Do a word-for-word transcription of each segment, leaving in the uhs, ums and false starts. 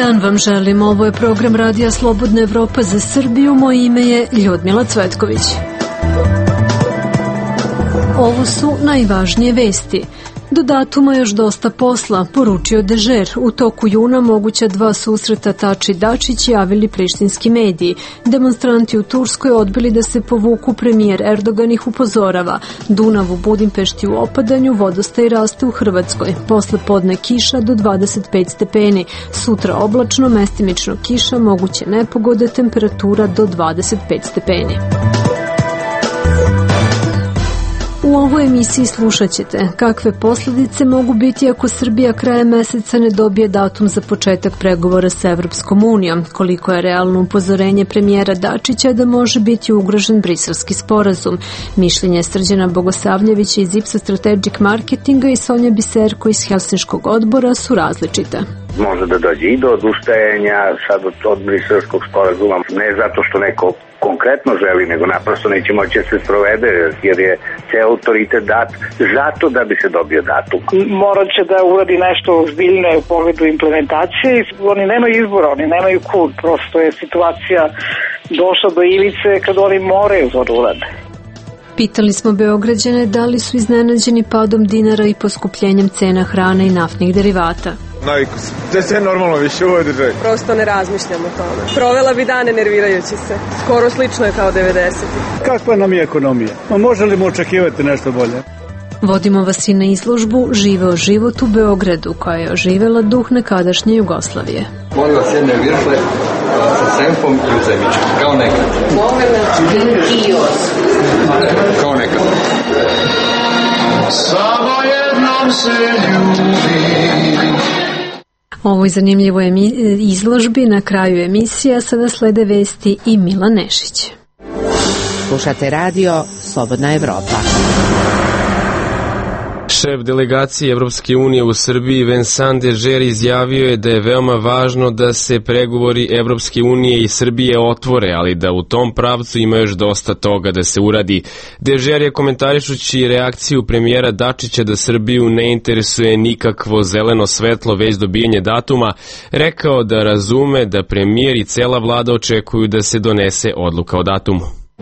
dan vam želim. Ovo je program Radija Slobodna Evropa za Srbiju. Moje ime je Ljudmila Cvetković. Ovo su najvažnije vesti. Do datuma još dosta posla, poručio Dežer. U toku juna moguća dva susreta Tači i Dačić javili prištinski mediji. Demonstranti u Turskoj odbili da se povuku, premijer Erdogan ih upozorava. Dunav u Budimpešti u opadanju, vodostaj raste u Hrvatskoj. Posle podne kiša do dvadeset pet stepeni. Sutra oblačno, mestimično kiša, moguće nepogode, temperatura do dvadeset pet stepeni. U ovoj emisiji slušat ćete kakve posljedice mogu biti ako Srbija krajem meseca ne dobije datum za početak pregovora sa Evropskom unijom, koliko je realno upozorenje premijera Dačića da može biti ugrožen briselski sporazum. Mišljenje Srđana Bogosavljevića iz Ipsos Strategic Marketinga i Sonja Biserko iz Helsinškog odbora su različite. Može da dođe i do odustajanja sad od, od briselskog sporazuma, ne zato što neko konkretno želi, nego naprosto neće moći da se sprovede, jer je ceo autoritet dat zato da bi se dobio datum. Morat će da uradi nešto ozbiljno u pogledu implementacije i oni nemaju izbora, oni nemaju kud, prosto je situacija došla do ivice kad oni moraju to da urade. Pitali smo Beograđane da li su iznenađeni padom dinara i poskupljenjem cena hrane i naftnih derivata. Naviku se. To je sve normalno više u ovoj državi. Prosto ne razmišljam o tome. Provela bi dane nervirajući se. Skoro slično je kao devedesetih. Kakva nam je ekonomija? Ma može li mu očekivati nešto bolje? Vodimo vas i na izložbu Živeo život u Beogradu, koja je oživela duh nekadašnje Jugoslavije. Molim vas jedne viršle sa senfom i uzemičkom, kao nekad. Molim vas kios. Kao nekad. Samo jednom se ljubi. Ovoj zanimljivoj izložbi na kraju emisija sada slede vesti i Mila Nešić. Slušate radio Slobodna Evropa. Šef delegacije Evropske unije u Srbiji Vincent Dežer izjavio je da je veoma važno da se pregovori Evropske unije i Srbije otvore, ali da u tom pravcu ima još dosta toga da se uradi. Dežer je komentarišući reakciju premijera Dačića da Srbiju ne interesuje nikakvo zeleno svetlo već dobijanje datuma, rekao da razume da premijer i cela vlada očekuju da se donese odluka o datumu.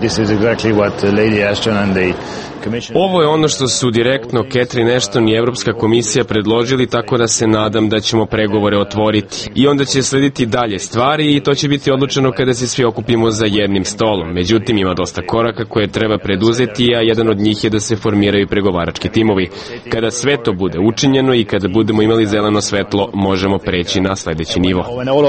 Ovo je ono što su direktno Catherine Ashton i Evropska komisija predložili, tako da se nadam da ćemo pregovore otvoriti. I onda će slediti dalje stvari i to će biti odlučeno kada se svi okupimo za jednim stolom. Međutim, ima dosta koraka koje treba preduzeti, a jedan od njih je da se formiraju pregovarački timovi. Kada sve to bude učinjeno i kada budemo imali zeleno svetlo, možemo preći na sledeći nivo.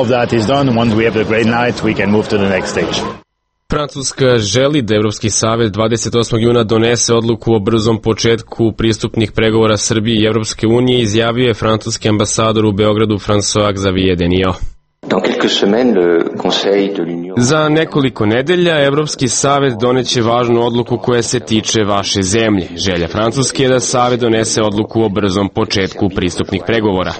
Francuska želi da Evropski savet dvadeset osmog juna donese odluku o brzom početku pristupnih pregovora Srbije i Evropske unije, izjavio je francuski ambasador u Beogradu François Xavier Denio. Za nekoliko nedelja Evropski savet doneće važnu odluku koja se tiče vaše zemlje. Želja Francuske je da savet donese odluku o brzom početku pristupnih pregovora.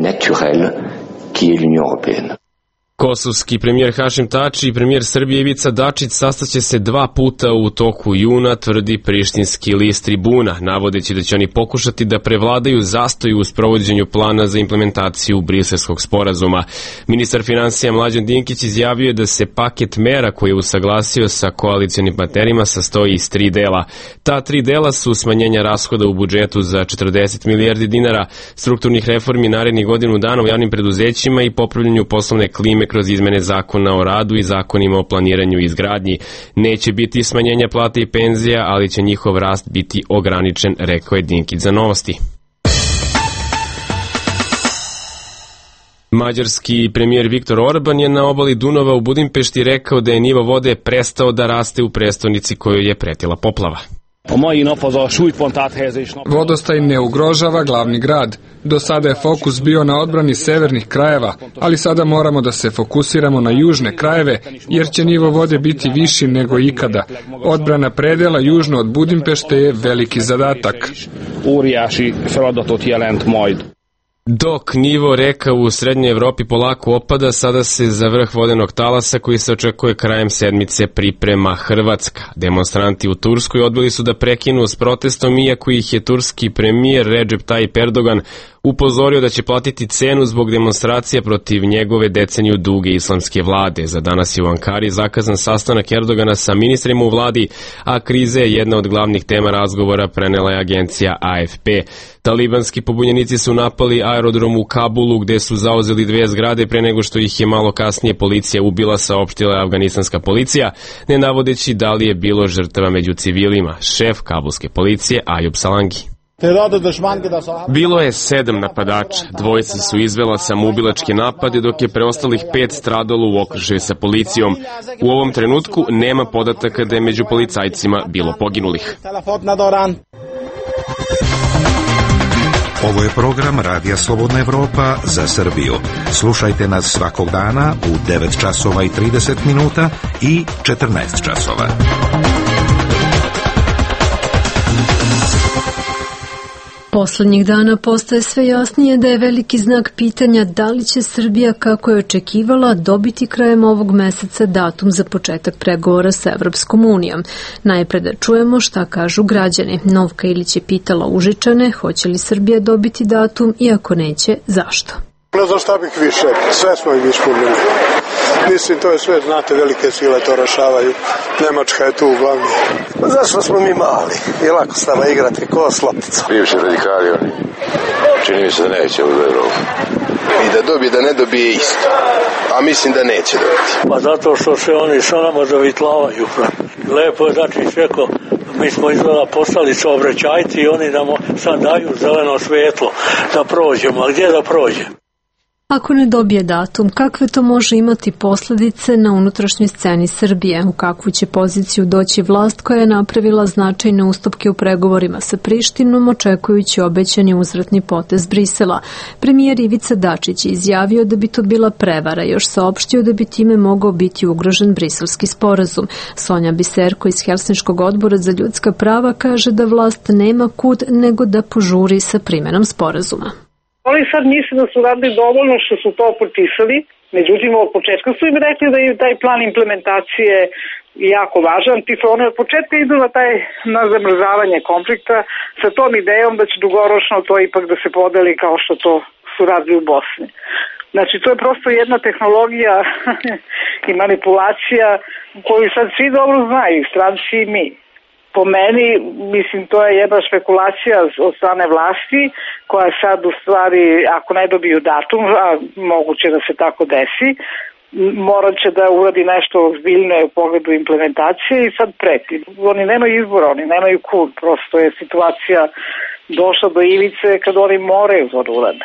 Kosovski premijer Hašim Tači i premijer Srbije Ivica Dačić sastaće se dva puta u toku juna, tvrdi prištinski list Tribuna, navodeći da će oni pokušati da prevladaju zastoj u sprovođenju plana za implementaciju briselskog sporazuma. Ministar finansija Mlađan Dinkić izjavio je da se paket mera koji je usaglasio sa koalicijonim partnerima sastoji iz tri dela. Ta tri dela su smanjenja rashoda u budžetu za četrdeset milijardi dinara, strukturnih reformi narednih godinu dana u javnim preduzećima i popravljanju poslovne klime kroz izmene zakona o radu i zakonima o planiranju i izgradnji. Neće biti smanjenja plata i penzija, ali će njihov rast biti ograničen, rekao je Dinkić za Novosti. Mađarski premijer Viktor Orban je na obali Dunava u Budimpešti rekao da je nivo vode prestao da raste u prestonici kojoj je pretila poplava. Vodostaj ne ugrožava glavni grad. Do sada je fokus bio na odbrani severnih krajeva, ali sada moramo da se fokusiramo na južne krajeve, jer će nivo vode biti viši nego ikada. Odbrana predela južno od Budimpešte je veliki zadatak. Dok nivo reka u srednjoj Evropi polako opada, sada se za vrh vodenog talasa koji se očekuje krajem sedmice priprema Hrvatska. Demonstranti u Turskoj odbili su da prekinu s protestom, iako ih je turski premijer Recep Tayyip Erdogan upozorio da će platiti cenu zbog demonstracija protiv njegove deceniju duge islamske vlade. Za danas je u Ankari zakazan sastanak Erdogana sa ministrima u vladi, a krize je jedna od glavnih tema razgovora, prenela je agencija A F P. Talibanski pobunjenici su napali aerodrom u Kabulu, gde su zauzeli dve zgrade pre nego što ih je malo kasnije policija ubila, saopštila je afganistanska policija, ne navodeći da li je bilo žrtava među civilima. Šef kabulske policije Ayub Salangi: bilo je sedam napadača, dvojica su izvela samoubilačke napade, dok je preostalih pet stradalo u okršaju sa policijom. U ovom trenutku nema podataka da je među policajcima bilo poginulih. Ovo je program Radija Slobodna Evropa za Srbiju. Slušajte nas svakog dana u devet časova i trideset minuta i četrnaest časova. Poslednjih dana postaje sve jasnije da je veliki znak pitanja da li će Srbija, kako je očekivala, dobiti krajem ovog meseca datum za početak pregovora sa Evropskom unijom. Najpre da čujemo šta kažu građani. Novka Ilić je pitala Užičane hoće li Srbija dobiti datum i ako neće, zašto? Ne znam šta bih više, sve smo im ispunili. Mislim, to je sve, znate, velike sile to rešavaju. Nemačka je tu uglavni. Zašto smo mi mali? Je lako s nama igrati, ko s lopticom. Bivši radikali, oni. Čini mi se da neće u Evropu. I da dobije, da ne dobije isto. A mislim da neće dobiti. Pa zato što se oni što nama zavitlavaju. Lepo je, znači, sveko, mi smo izgleda postali saobraćajci i oni nam sad daju zeleno svetlo da prođemo. A gdje da prođemo? Ako ne dobije datum, kakve to može imati posljedice na unutrašnjoj sceni Srbije? U kakvu će poziciju doći vlast koja je napravila značajne ustupke u pregovorima sa Prištinom, očekujući obećani uzvratni potez Brisela? Premijer Ivica Dačić je izjavio da bi to bila prevara, još saopštio da bi time mogao biti ugrožen briselski sporazum. Sonja Biserko iz Helsinškog odbora za ljudska prava kaže da vlast nema kud nego da požuri sa primenom sporazuma. Oni sad misle da su radili dovoljno što su to potpisali, međutim od početka su im rekli da je taj plan implementacije jako važan. Oni od početka idu na, taj, na zamrzavanje konflikta sa tom idejom da će dugoročno to ipak da se podeli kao što to su radili u Bosni. Znači to je prosto jedna tehnologija i manipulacija koju sad svi dobro znaju, stranci i mi. Po meni, mislim, to je jedna špekulacija od strane vlasti koja sad u stvari, ako ne dobiju datum, a moguće da se tako desi, morat će da uradi nešto ozbiljno u pogledu implementacije i sad preti. Oni nemaju izbora, oni nemaju kud, prosto je situacija došla do ivice kad oni moraju to da urade.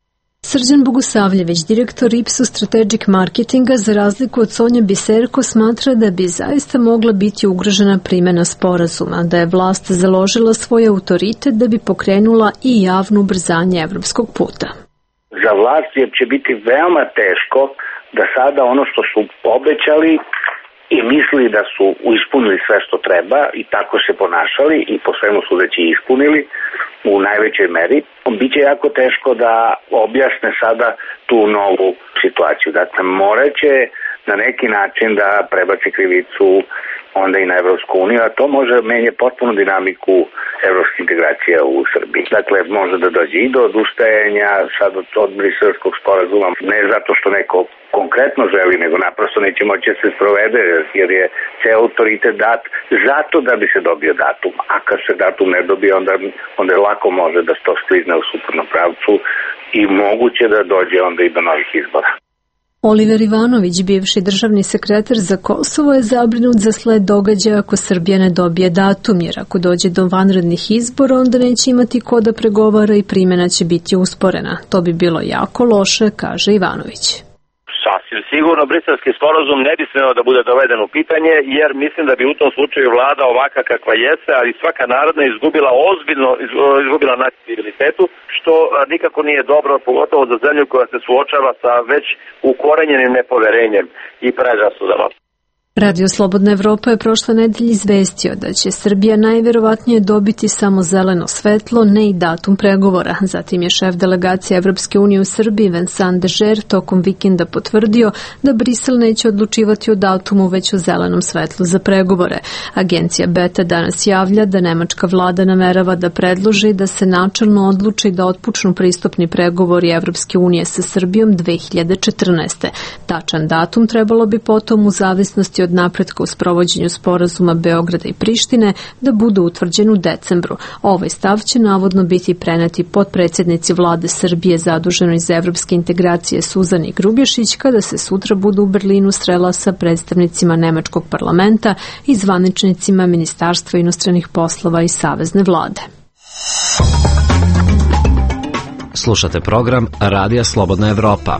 Srđan Bogusavljević, direktor Ipsos Strategic Marketinga, za razliku od Sonje Biserko, smatra da bi zaista mogla biti ugrožena primjena sporazuma, da je vlast založila svoj autoritet da bi pokrenula i javno ubrzanje evropskog puta. Za vlast je će biti veoma teško da sada ono što su obećali i mislili da su ispunili sve što treba i tako se ponašali i po svemu sudeći ispunili u najvećoj meri, biće jako teško da objasne sada tu novu situaciju. Dakle, morat će na neki način da prebaci krivicu onda i na Evropsku uniju, a to može menje potpuno dinamiku evropske integracije u Srbiji. Dakle, može da dođe i do odustajanja sad od, od briselskog sporazuma, ne zato što neko konkretno želi, nego naprosto neće moći da se sprovede, jer je ceo autoritet dat zato da bi se dobio datum. A kad se datum ne dobije, onda, onda lako može da to sklizne u suprotnom pravcu i moguće da dođe onda i do novih izbora. Oliver Ivanović, bivši državni sekretar za Kosovo, je zabrinut za sled događaja ako Srbija ne dobije datum, jer ako dođe do vanrednih izbora, onda neće imati ko da pregovara i primjena će biti usporena. To bi bilo jako loše, kaže Ivanović. Sasvim sigurno briselski sporazum ne bi smeo da bude doveden u pitanje, jer mislim da bi u tom slučaju vlada ovaka kakva jeste, ali svaka narodna izgubila ozbiljno, izgubila na civilitetu, što nikako nije dobro, pogotovo za zemlju koja se suočava sa već ukorenjenim nepoverenjem i predrasudama. Radio Slobodna Evropa je prošle nedelje izvestio da će Srbija najverovatnije dobiti samo zeleno svetlo, ne i datum pregovora. Zatim je šef delegacije Evropske unije u Srbiji Vincent Dežer tokom vikenda potvrdio da Brisel neće odlučivati o datumu već o zelenom svetlu za pregovore. Agencija Beta danas javlja da nemačka vlada namerava da predloži da se načelno odluči da otpočnu pristupni pregovori Evropske unije sa Srbijom dve hiljade četrnaeste. Tačan datum trebalo bi potom u zavisnosti od napretka u sprovođenju sporazuma Beograda i Prištine da bude utvrđen u decembru. Ovaj stav će navodno biti preneti potpredsjednici vlade Srbije zaduženoj za evropske integracije Suzani Grubješić kada se sutra bude u Berlinu srela sa predstavnicima nemačkog parlamenta i zvaničnicima Ministarstva inostranih poslova i Savezne vlade. Slušate program Radija Slobodna Evropa.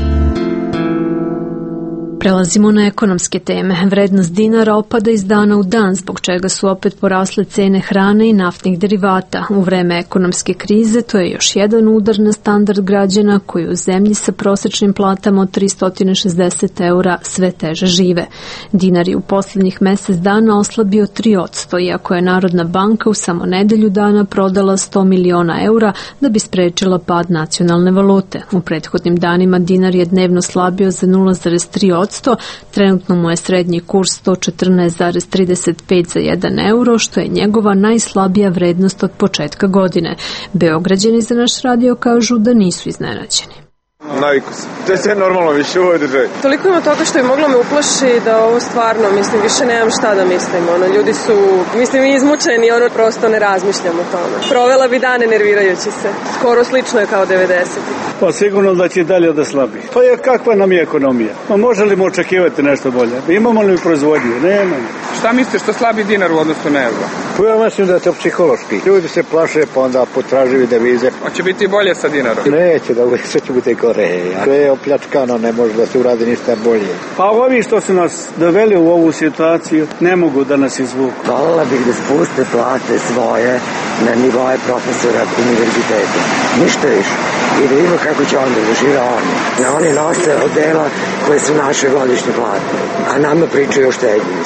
Prelazimo na ekonomske teme. Vrednost dinara opada iz dana u dan, zbog čega su opet porasle cene hrane i naftnih derivata. U vreme ekonomske krize to je još jedan udar na standard građana koji u zemlji sa prosečnim platama od tristo šezdeset eura sve teže žive. Dinar je u posljednjih mesec dana oslabio tri posto, iako je Narodna banka u samo nedelju dana prodala sto miliona eura da bi sprečila pad nacionalne valute. U prethodnim danima dinar je dnevno slabio za nula zarez tri posto. Trenutno mu je srednji kurs sto četrnaest zarez trideset pet za jedan euro, što je njegova najslabija vrednost od početka godine. Beograđani za naš radio kažu da nisu iznenađeni. Naviku se. To je sve normalno više u ovoj državi. Toliko ima toga što je moglo me uplaši da ovo stvarno, mislim, više nemam šta da mislim. Ono, ljudi su, mislim, izmučeni, ono, prosto ne razmišljam o tome. Provela bi dane nervirajući se. Skoro slično je kao devedesetih. Pa sigurno da će dalje da slabi. Pa je kakva nam je ekonomija? Pa može li mu očekivati nešto bolje? Imamo li proizvodnju? Nemamo. Šta mislite što slabi dinar u odnosu na euro? Pa ja mislim da je to psihološki. Ljudi se plaše pa onda potražuju devize. Hoće biti bolje sa dinarom? Neće da uvijek sve će biti gore. Sve je opljačkano, ne može da se uradi ništa bolje. Pa ovi što su nas doveli u ovu situaciju ne mogu da nas izvuku. Volela bih da spuste plate svoje na nivoje profesora univerziteta. Ništa više. I da vidimo kako će onda da žive oni. Na oni nose odela koje su naše godišnje plate. A nama pričaju o štednji.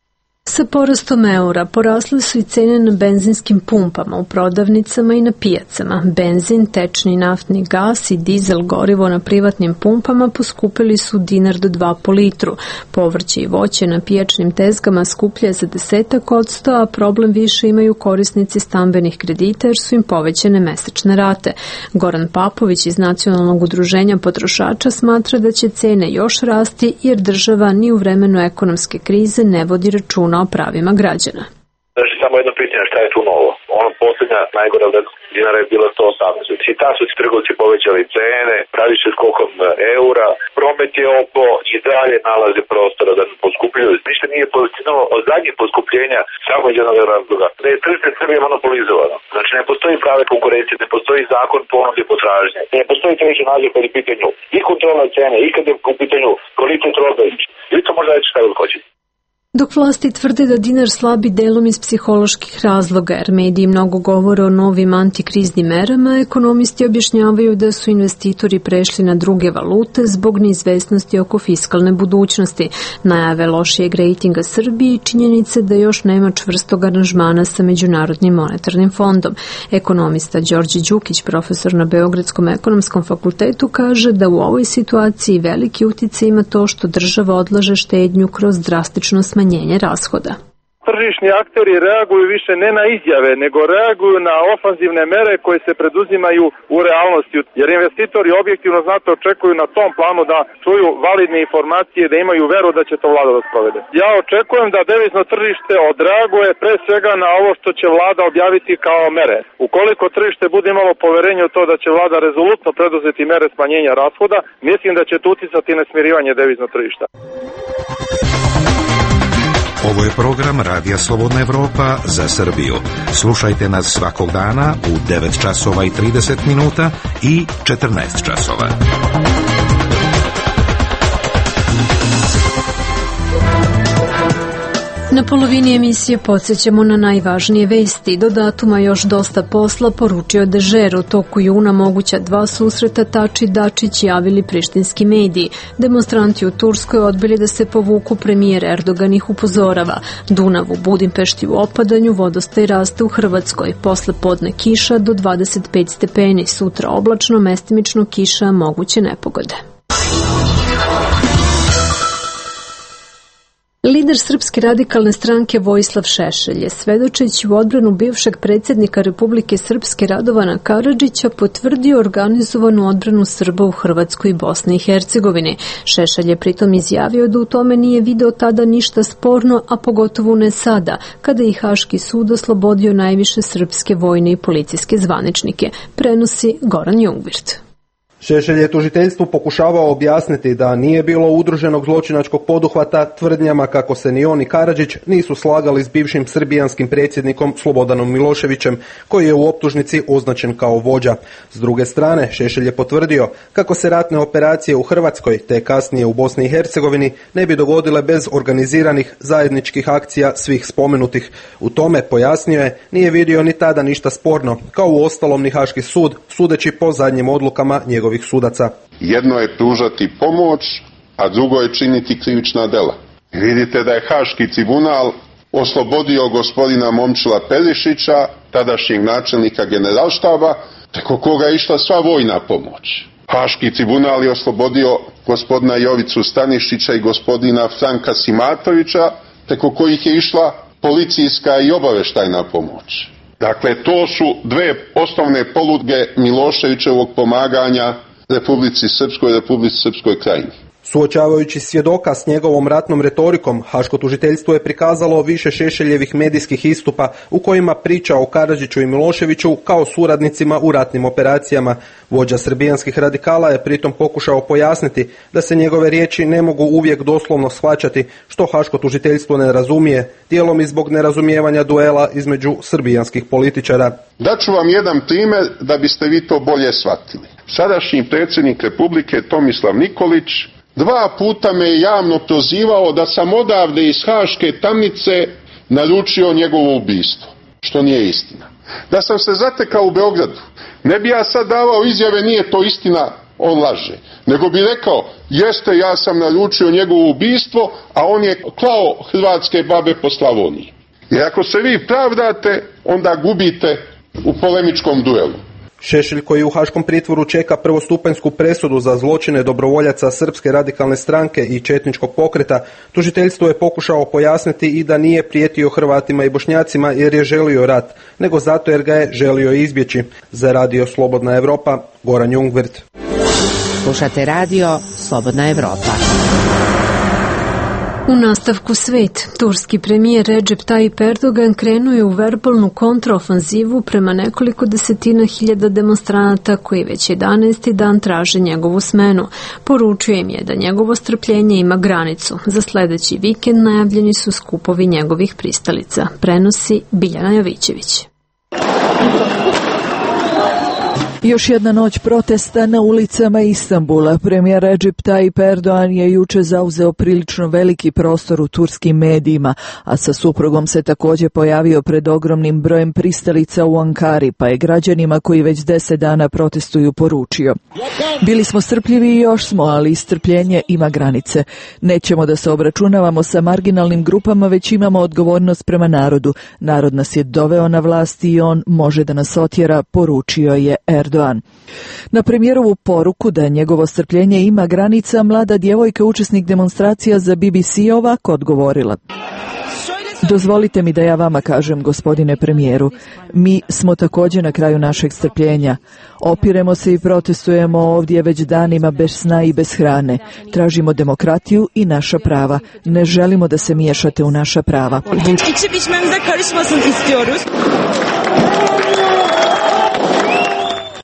Sa porastom eura porasle su i cene na benzinskim pumpama u prodavnicama i na pijacama. Benzin, tečni naftni gas i dizel gorivo na privatnim pumpama poskupili su dinar do dva po litru. Povrće i voće na pijačnim tezgama skuplje za desetak odsto, a problem više imaju korisnici stambenih kredita jer su im povećane mesečne rate. Goran Papović iz Nacionalnog udruženja potrošača smatra da će cene još rasti jer država ni u vremenu ekonomske krize ne vodi računa o pravima građana. Znači, samo jedno pitanje, šta je tu novo? Ono posljednja najgora vrednost dinara je bila sto osamnaest. I ta su trgovci povećali cene, pravi se skokom eura, promet je oko i dalje nalaze prostora da ne poskupljuju. Ništa nije postignulo od zadnjih poskupljenja samo iz jednog razloga. Da je tržište Srbije monopolizovano. Znači, ne postoji prave konkurencije, ne postoji zakon ponude i potražnje. Ne postoji treći naziv kad je pitanju i kontrola cene, i kad je u pitanju kvalitet robe. I to možda reći šta je hoćete. Dok vlasti tvrde da dinar slabi delom iz psiholoških razloga, jer mediji mnogo govore o novim antikriznim merama, ekonomisti objašnjavaju da su investitori prešli na druge valute zbog neizvesnosti oko fiskalne budućnosti, najave lošijeg rejtinga Srbije i činjenice da još nema čvrstog aranžmana sa Međunarodnim monetarnim fondom. Ekonomista Đorđe Đukić, profesor na Beogradskom ekonomskom fakultetu, kaže da u ovoj situaciji veliki uticaj ima to što država odlaže štednju kroz drastično smanjenje smanjenje rashoda. Tržišni aktori reaguju više ne na izjave, nego reaguju na ofanzivne mere koje se preduzimaju u realnosti, jer investitori objektivno znate očekuju na tom planu da čuju validne informacije, da imaju veru da će to vlada da sprovede. Ja očekujem da devizno tržište odreaguje pre svega na ovo što će vlada objaviti kao mere. Ukoliko tržište bude imalo poverenje u to da će vlada rezolutno preduzeti mere smanjenja rashoda, mislim da će to uticati na smirivanje deviznog tržišta. Ovo je program Radija Slobodna Evropa za Srbiju. Slušajte nas svakog dana u devet časova i trideset minuta i četrnaest časova. Na polovini emisije podsjećamo na najvažnije vesti. Do datuma još dosta posla, poručio Dežer. U toku juna moguća dva susreta Tači Dačić javili prištinski mediji. Demonstranti u Turskoj odbili da se povuku, premijer Erdogan ih upozorava. Dunav u Budimpešti u opadanju, vodostaj raste u Hrvatskoj. Posle podne kiša do dvadeset pet stepeni, sutra oblačno, mestimično kiša, moguće nepogode. Lider Srpske radikalne stranke Vojislav Šešelj je, svedočeći u odbranu bivšeg predsjednika Republike Srpske Radovana Karadžića, potvrdio organizovanu odbranu Srba u Hrvatskoj i Bosni i Hercegovini. Šešelj je pritom izjavio da u tome nije video tada ništa sporno, a pogotovo ne sada, kada je Haški sud oslobodio najviše srpske vojne i policijske zvaničnike, prenosi Goran Jungwirth. Šešelj je tužiteljstvu pokušavao objasniti da nije bilo udruženog zločinačkog poduhvata tvrdnjama kako se ni on ni Karadžić nisu slagali s bivšim srbijanskim predsjednikom Slobodanom Miloševićem, koji je u optužnici označen kao vođa. S druge strane, Šešelj je potvrdio kako se ratne operacije u Hrvatskoj te kasnije u Bosni i Hercegovini ne bi dogodile bez organiziranih zajedničkih akcija svih spomenutih. U tome, pojasnio je, nije vidio ni tada ništa sporno, kao u ostalom ni Haški sud, sudeći po zadnjim odlukama njegovih sudaca. Jedno je pružati pomoć, a drugo je činiti krivična dela. Vidite da je Haški tribunal oslobodio gospodina Momčila Perišića, tadašnjeg načelnika generalštaba, preko koga je išla sva vojna pomoć. Haški tribunal je oslobodio gospodina Jovicu Stanišića i gospodina Franka Simatovića, preko kojih je išla policijska i obaveštajna pomoć. Dakle, to su dve osnovne poluge Miloševićevog pomaganja Republici Srpskoj i Republici Srpskoj Krajini. Suočavajući svjedoka s njegovom ratnom retorikom, Haško tužiteljstvo je prikazalo više Šešeljevih medijskih istupa u kojima priča o Karadžiću i Miloševiću kao suradnicima u ratnim operacijama. Vođa srbijanskih radikala je pritom pokušao pojasniti da se njegove riječi ne mogu uvijek doslovno shvaćati, što Haško tužiteljstvo ne razumije, dijelom i zbog nerazumijevanja duela između srbijanskih političara. Daću vam jedan primjer da biste vi to bolje shvatili. Sadašnji predsjednik Republike Tomislav Nikolić dva puta me je javno prozivao da sam odavde iz Haške tamnice naručio njegovo ubistvo, što nije istina. Da sam se zatekao u Beogradu, ne bi ja sad davao izjave nije to istina, on laže, nego bi rekao jeste, ja sam naručio njegovo ubistvo, a on je klao hrvatske babe po Slavoniji. Jer ako se vi pravdate, onda gubite u polemičkom duelu. Šešelj, koji u haškom pritvoru čeka prvostupanjsku presudu za zločine dobrovoljaca Srpske radikalne stranke i četničkog pokreta, tužiteljstvo je pokušao pojasniti i da nije prijetio Hrvatima i Bošnjacima jer je želio rat, nego zato jer ga je želio izbjeći. Za Radio Slobodna Evropa, Goran Jungwirth. Slušate Radio Slobodna Evropa. U nastavku svet, turski premijer Recep Tayyip Erdogan krenuo je u verbalnu kontraofanzivu prema nekoliko desetina hiljada demonstranata koji već jedanaesti dan traže njegovu smenu. Poručio im je da njegovo strpljenje ima granicu. Za sljedeći vikend najavljeni su skupovi njegovih pristalica. Prenosi Biljana Jovićević. Još jedna noć protesta na ulicama Istanbula. Premijer Recep Tayyip Erdogan je juče zauzeo prilično veliki prostor u turskim medijima, a sa suprugom se također pojavio pred ogromnim brojem pristalica u Ankari, pa je građanima koji već deset dana protestuju poručio: bili smo strpljivi i još smo, ali strpljenje ima granice. Nećemo da se obračunavamo sa marginalnim grupama, već imamo odgovornost prema narodu. Narod nas je doveo na vlast i on može da nas otjera, poručio je Erdogan. Na premijerovu poruku da njegovo strpljenje ima granica, mlada djevojka, učesnik demonstracija za B B C, ovako odgovorila: dozvolite mi da ja vama kažem, gospodine premijeru, mi smo također na kraju našeg strpljenja. Opiremo se i protestujemo ovdje već danima bez sna i bez hrane. Tražimo demokratiju i naša prava. Ne želimo da se miješate u naša prava.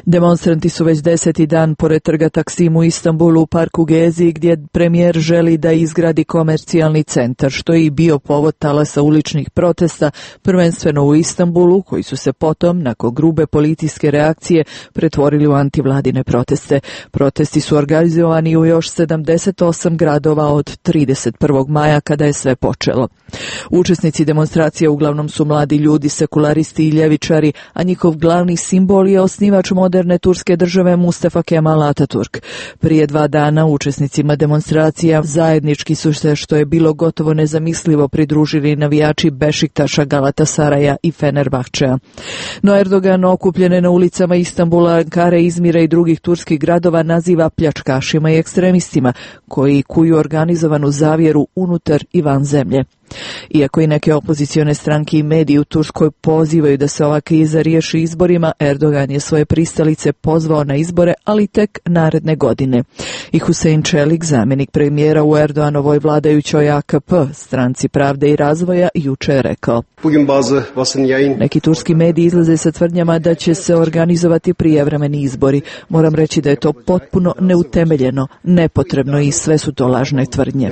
Demonstranti su već deseti dan pored trga Taksim u Istanbulu u parku Gezi, gdje premijer želi da izgradi komercijalni centar, što je i bio povod talasa uličnih protesta, prvenstveno u Istanbulu, koji su se potom, nakon grube policijske reakcije, pretvorili u antivladine proteste. Protesti su organizovani u još sedamdeset osam gradova od trideset prvog maja, kada je sve počelo. Učesnici demonstracije uglavnom su mladi ljudi, sekularisti i ljevičari, a njihov glavni simbol je osnivač moderne turske države Mustafa Kemal Ataturk. Prije dva dana učesnicima demonstracija zajednički su se, što je bilo gotovo nezamislivo, pridružili navijači Bešiktaša, Galatasaraja i Fenerbahčea. No Erdogan okupljene na ulicama Istanbula, Ankare, Izmira i drugih turskih gradova naziva pljačkašima i ekstremistima koji kuju organizovanu zavjeru unutar i van zemlje. Iako i neke opozicione stranke i mediji u Turskoj pozivaju da se ova kriza riješi izborima, Erdogan je svoje pristalice pozvao na izbore, ali tek naredne godine. I Hüseyin Čelik, zamjenik premijera u Erdoganovoj vladajućoj A K P, stranci Pravde i razvoja, juče je rekao: neki turski mediji izlaze sa tvrdnjama da će se organizovati prijevremeni izbori. Moram reći da je to potpuno neutemeljeno, nepotrebno i sve su to lažne tvrdnje.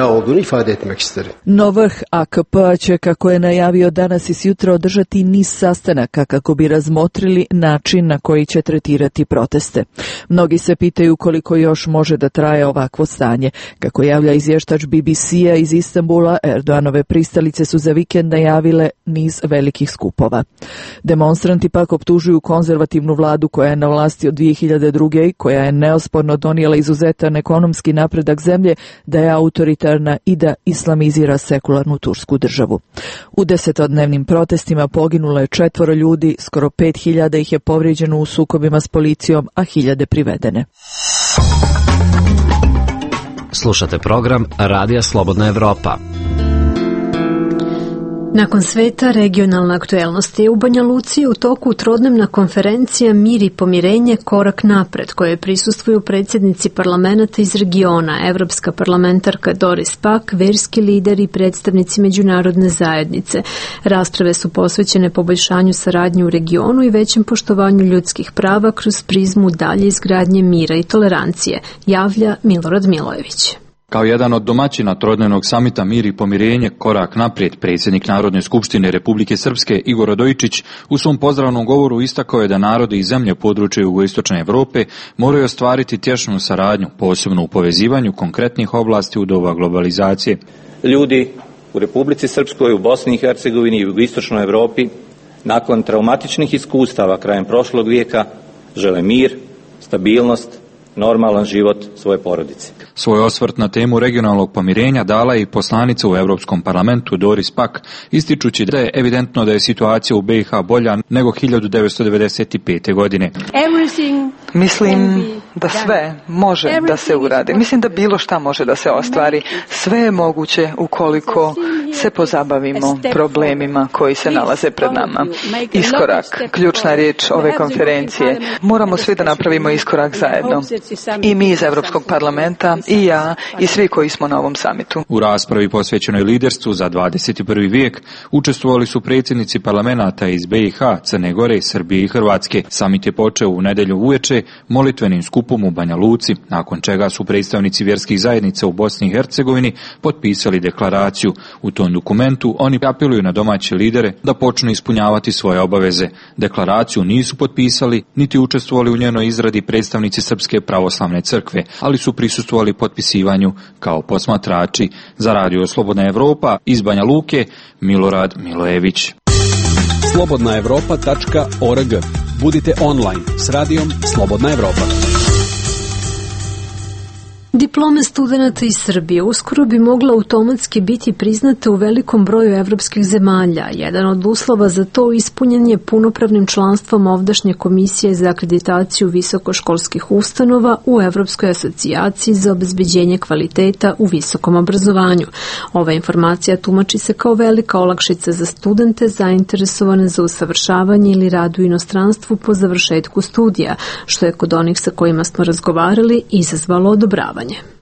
No vrh A K P će, kako je najavio danas i sjutra, održati niz sastanaka kako bi razmotrili način na koji će tretirati proteste. Mnogi se pitaju koliko još može da traje ovakvo stanje. Kako javlja izvještač B B C-a iz Istanbula, Erdoganove pristalice su za vikend najavile niz velikih skupova. Demonstranti pak optužuju konzervativnu vladu koja je na vlasti od dvije hiljade druge i koja je neosporno donijela izuzetan ekonomski napredak zemlje, da je autoritarna i da islamizira sekularnu tursku državu. U desetodnevnim protestima poginulo je četvoro ljudi, skoro pet hiljada ih je povrijeđeno u sukobima s policijom, a hiljade privedene. Slušate program Radija Slobodna Evropa. Nakon sveta regionalne aktuelnosti, u Banja Luci je u toku trodnevna konferencija Mir i pomirenje, korak napred, koje prisustvuju predsjednici parlamenta iz regiona, evropska parlamentarka Doris Pack, verski lideri i predstavnici međunarodne zajednice. Rasprave su posvećene poboljšanju saradnje u regionu i većem poštovanju ljudskih prava kroz prizmu dalje izgradnje mira i tolerancije, javlja Milorad Milojević. Kao jedan od domaćina trodnevnog samita Mir i pomirenje, korak naprijed, predsjednik Narodne skupštine Republike Srpske Igor Radojičić u svom pozdravnom govoru istakao je da narodi i zemlje područja jugoistočne Evrope moraju ostvariti tješnu saradnju, posebno u povezivanju konkretnih oblasti u doba globalizacije. Ljudi u Republici Srpskoj, u Bosni i Hercegovini i u jugoistočnoj Evropi nakon traumatičnih iskustava krajem prošlog vijeka žele mir, stabilnost, normalan život svoje porodice. Svoj osvrt na temu regionalnog pomirenja dala je i poslanica u Europskom parlamentu Doris Pack, ističući da je evidentno da je situacija u B i H bolja nego hiljadu devetsto devedeset pete. godine. Mislim da sve može da se uradi. Mislim da bilo šta može da se ostvari. Sve je moguće ukoliko se pozabavimo problemima koji se nalaze pred nama. Iskorak, ključna riječ ove konferencije. Moramo svi da napravimo iskorak zajedno. I mi iz Europskog parlamenta, i ja, i svi koji smo na ovom samitu. U raspravi posvećenoj liderstvu za dvadeset prvi vijek učestvovali su predsjednici parlamenata iz B i H, Crne Gore, Srbije i Hrvatske. Samit je počeo u nedjelju uveče molitvenim skupom u Banja Luci, nakon čega su predstavnici vjerskih zajednica u Bosni i Hercegovini potpisali deklaraciju. U tom dokumentu oni apeluju na domaće lidere da počnu ispunjavati svoje obaveze. Deklaraciju nisu potpisali, niti učestvovali u njenoj izradi predstavnici Srpske pravoslavne crkve, ali su prisustvovali potpisivanju kao posmatrači. Za Radio Slobodna Evropa iz Banja Luke, Milorad Milojević. slobodna evropa tačka org. Budite online s radijom Slobodna Evropa. Diplome studenata iz Srbije uskoro bi mogla automatski biti priznate u velikom broju evropskih zemalja. Jedan od uslova za to ispunjen je punopravnim članstvom ovdašnje komisije za akreditaciju visokoškolskih ustanova u Evropskoj asocijaciji za obezbeđenje kvaliteta u visokom obrazovanju. Ova informacija tumači se kao velika olakšica za studente zainteresovane za usavršavanje ili rad u inostranstvu po završetku studija, što je kod onih sa kojima smo razgovarali izazvalo odobravanje.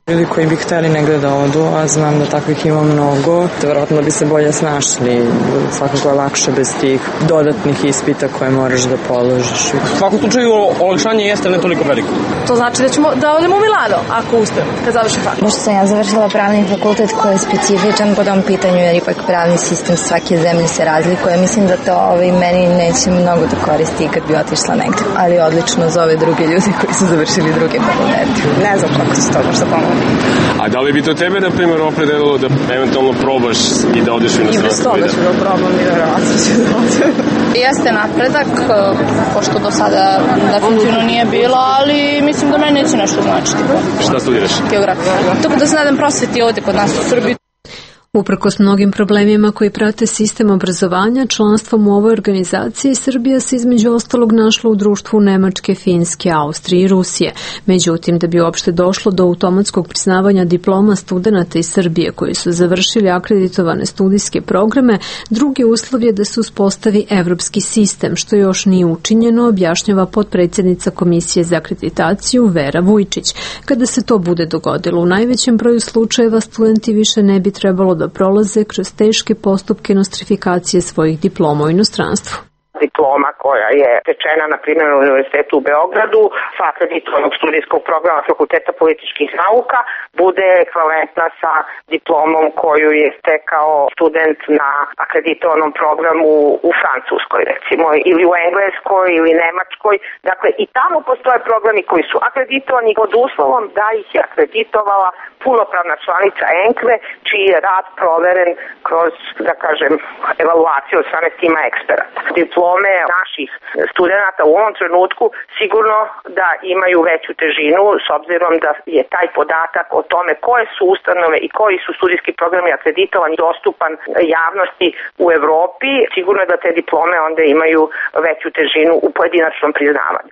Ljudi koji bi hteli negde da odu, a znam da takvih ima mnogo, verovatno bi se bolje snašli. Svakako je lakše bez tih dodatnih ispita koje moraš da položiš. U svakom slučaju olakšanje jeste ne toliko veliko. To znači da ćemo da odemo u Milano, ako uspem, kad završim fakt. Pošto sam ja završila pravni fakultet koji je specifičan po tom pitanju, jer ipak pravni sistem svake zemlje se razlikuje. Mislim da to ovaj, meni neće mnogo da koristi kad bi otišla negde. Ali odlično za ove druge ljudi koji su završili druge fakultete. Ne znam kako će to možda pomoći. A da li bi to tebe, na primjer, opredelilo da eventualno probaš i da odeš u inostranstvo? I bez toga ću da probam i verovatno ću da odem. Jeste napredak, pošto do sada definitivno nije bilo, ali mislim da meni neće nešto značiti. Šta studiraš? Geografiju. Tako da se nadam prosveti ovde kod nas u Srbiji. Uprkos mnogim problemima koji prate sistem obrazovanja, članstvom u ovoj organizaciji Srbija se između ostalog našla u društvu Nemačke, Finske, Austrije i Rusije. Međutim, da bi uopšte došlo do automatskog priznavanja diploma studenata iz Srbije koji su završili akreditovane studijske programe, drugi uslov je da se uspostavi evropski sistem, što još nije učinjeno, objašnjava potpredsjednica Komisije za akreditaciju Vera Vujčić. Kada se to bude dogodilo, u najvećem broju slučajeva studenti više ne bi trebalo da da prolaze kroz teške postupke nostrifikacije svojih diploma u inostranstvu. Diploma koja je stečena na primjer na Univerzitetu u Beogradu sa akreditovanog studijskog programa Fakulteta političkih nauka bude ekvivalentna sa diplomom koju je stekao student na akreditovanom programu u Francuskoj recimo ili u Engleskoj ili Nemačkoj. Dakle i tamo postoje programi koji su akreditovani pod uslovom da ih je akreditovala punopravna članica ENKVE čiji je rad proveren kroz, da kažem, evaluaciju od strane tima eksperata. Diplome naših studenta u ovom trenutku sigurno da imaju veću težinu s obzirom da je taj podatak o tome koje su ustanove i koji su studijski programi akreditovani dostupan javnosti u Evropi. Sigurno je da te diplome onda imaju veću težinu u pojedinačnom priznavanju.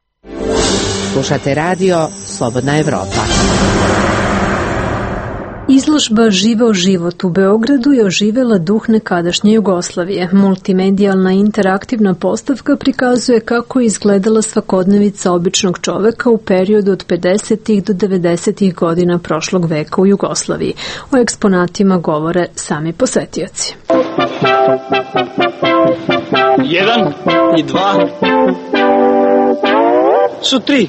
Slušate radio Slobodna Evropa. Izložba Živeo život u Beogradu je oživela duh nekadašnje Jugoslavije. Multimedijalna interaktivna postavka prikazuje kako je izgledala svakodnevica običnog čoveka u periodu od pedesetih do devedesetih godina prošlog veka u Jugoslaviji. O eksponatima govore sami posetioci. Jedan i dva su tri.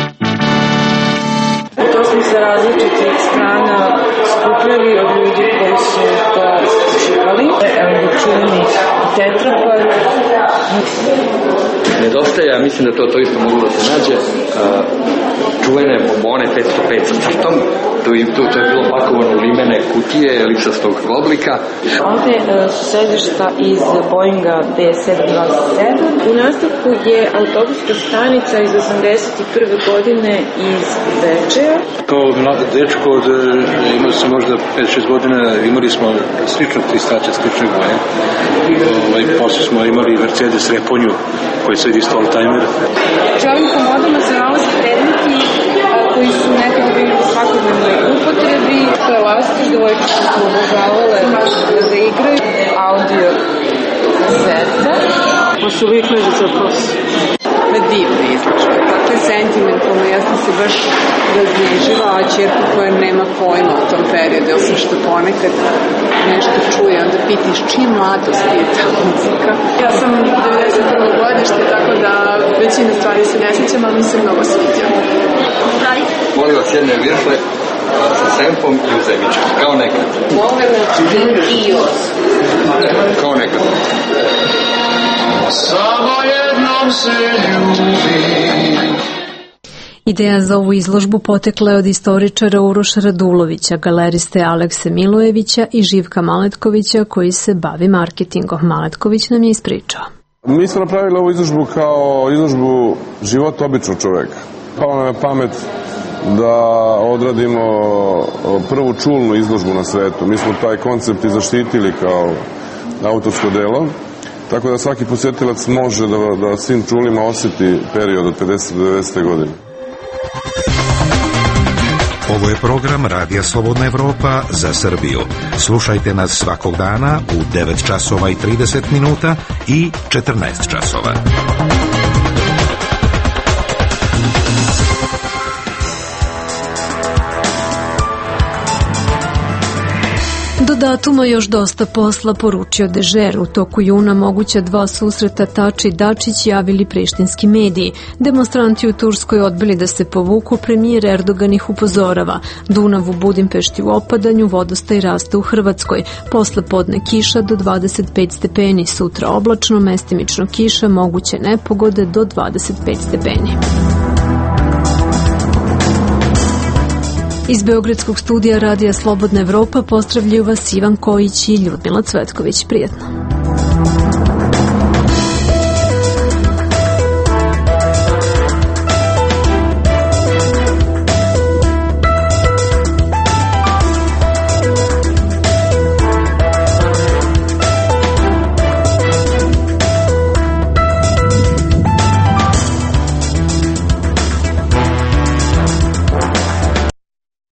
To smo sa različitih strana skupljali od ljudi koji su to živali. Evo čuveni tetrapad. Nedostaje, ja mislim da to, to isto moglo da se nađe, uh, čuvene bombone petsto pet sa crtom, to, to, to je bilo pakovano u limene kutije elipsastog oblika. Ovde uh, su sedišta iz Boeinga B sedam dvadeset sedam. U nastavku je autobuska stanica iz osamdeset prve godine iz Bečeja. Kao dečko od, imali sam možda pet šest godina, imali smo sličnog tristača, sličnog boje. Ovaj, posle smo imali Mercedes Reponju, koji se isto all-timer. U ovim komodama se nalaze predmeti koji su nekada bili u svakodnevnoj upotrebi. To je lastik, devojke su obožavale da igraju. Audio kazeta. Pa su uvijek ležice prosto. Na divne izložbe. Dakle, sentimentalno, ja sam se baš razneživa, a čerka koja nema pojma u tom periodu, osim što ponekad nešto čuje, onda pitiš čije mladosti je ta muzika. Ja sam devedeset prve godište, tako da većina stvari se ne sjećam, ali mi se mnogo sviđa. Daj. Molim vas jedne virtle sa sempom i uzemičom, kao nekad. I os. Kao nekad. Samo jednom se ljubi. Ideja za ovu izložbu potekla je od istoričara Uroša Radulovića, galeriste Alekse Milojevića i Živka Maletkovića koji se bavi marketingom. Maletković nam je ispričao. Mi smo napravili ovu izložbu kao izložbu života običnog čoveka. Palo nam je pamet da odradimo prvu čulnu izložbu na svetu. Mi smo taj koncept i zaštitili kao autorsko delo. Tako da svaki posjetilac može da, da svim čulima osjeti period od pedeset do devedeset godine. Ovo je program Radija Slobodna Evropa za Srbiju. Slušajte nas svakog dana u devet časova i trideset minuta i četrnaest časova. datuma još dosta posla, poručio Dežer. U toku juna moguća dva susreta Tači i Dačić javili prištinski mediji. Demonstranti u Turskoj odbili da se povuku, premijer Erdogan ih upozorava. Dunav u Budimpešti u opadanju, vodostaj raste u Hrvatskoj. Posle podne kiša do dvadeset pet stepeni, sutra oblačno, mestimično kiša, moguće nepogode do dvadeset pet stepeni. Iz Beogradskog studija Radija Slobodna Evropa pozdravljaju vas Ivan Kojić i Ljudmila Cvetković. Prijetno.